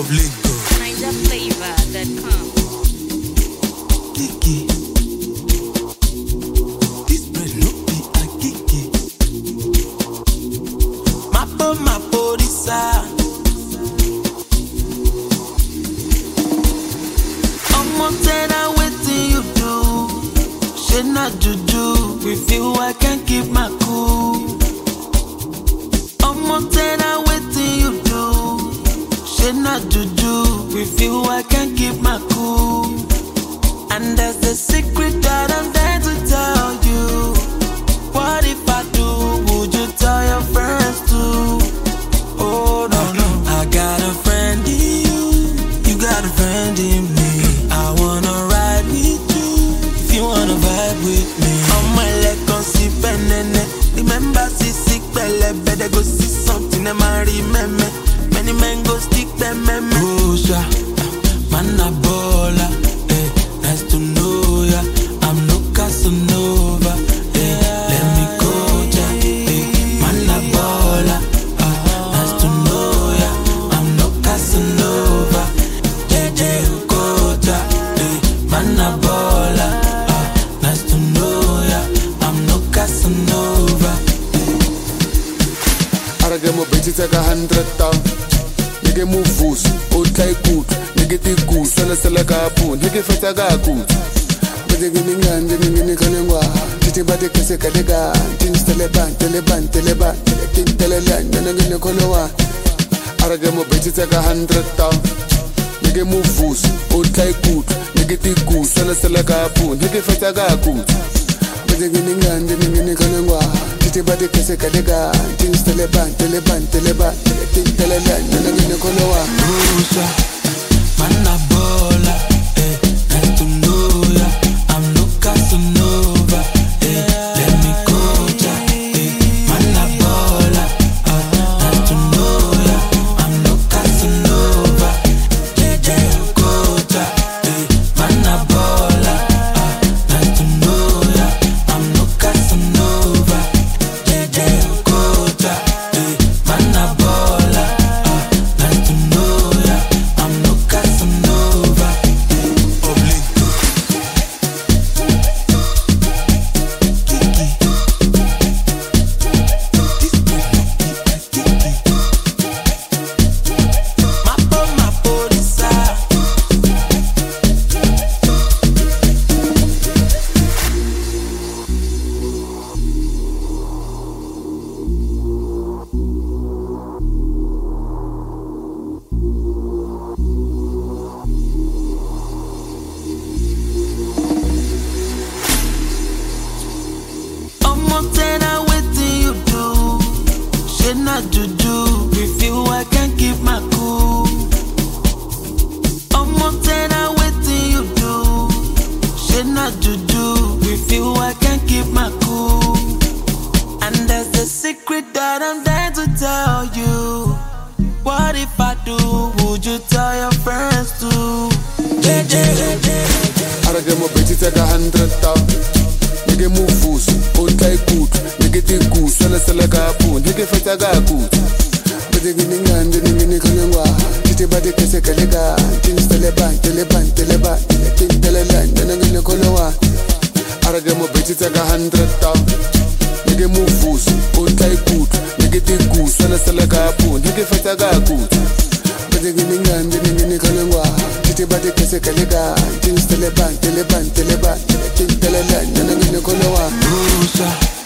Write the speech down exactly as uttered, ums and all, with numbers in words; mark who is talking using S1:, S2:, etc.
S1: Obligo.
S2: Niger Flavor dot com.
S1: Kiki. This bread no be a kiki. Mapo mapo disa. Omo tell her wetin you do. She not juju. With you I can't keep my cool. Omo tell her wetin you do. She not juju. With you I can't keep my cool. And there's the secret that I'm there to tell you. What if I do? Would you tell your friends too? Oh no, no. I got a friend in you. You got a friend in me. I wanna ride with you. If you wanna vibe with me. On my leg, gon' see penene. Remember, see sick belly. Better go see something that might remember. Many men go stick them, man. Oh, sha. Man, a baller. Eh, nice to know ya. I'm no Casanova. Eh, let me go, ja. Eh, man, a baller. Ah, nice to know ya. I'm no Casanova. J J Ukota. Eh, man, a baller. Ah, nice to know ya. I'm no Casanova.
S3: Arage mo bitch take a hundred down. Nigga move fools, old like good. Nigga take good, sell sell like a poon. Nigga fit a ga good. But the giving and the giving kalengwa. Titi bade kese kadega. Things teleban, teleban, teleban. King teleland, and I'm gonna call one. Arage mo bitch take a hundred down. Nigga move fools, old like good. Nigga take good, sell sell like a poon. Nigga fit a ga good. But the giving and the giving kalengwa. Titi bade kese kadega. Things teleban, teleban, teleban. King teleland, and I'm gonna call one.
S1: Rosa, man a baller, eh, nice to know ya. I'm no Casanova, eh, let me go, ja, eh, man a baller, ah, nice to know ya. I'm no Casanova, J J Ukota, eh, man a baller, ah, nice to know ya. I'm no Casanova, J J Ukota, eh, man a baller, ah, nice to know ya. I'm no Casanova. Obligo. Kiki. This bread no be a kiki. Mapo mapo disa. Omo tell her wetin you do. She not juju. With you I can't keep my cool. Omo tell her wetin you do. She not juju. With you I can't keep my cool. And there's the secret that I'm there to tell you. What if I do? Would you tell your friends too? J J, J J.
S3: Arage mo bitch take a hundred down. Nigga move fools, old like good. Nigga take good, sell sell like a poon. Nigga fit a ga good. But the giving and the giving kalengwa. Titi bade kese kadega. Things teleban, teleban, teleban. King teleland, and I'm gonna call one. Arage mo bitch take a hundred down. Nigga move fools, old like good. Nigga take good, sell sell like a poon. Nigga fit a ga good. But the giving and the giving kalengwa. Titi bade kese kadega. Things teleban, teleban, teleban. King teleland, and I'm gonna call one.
S1: Rosa.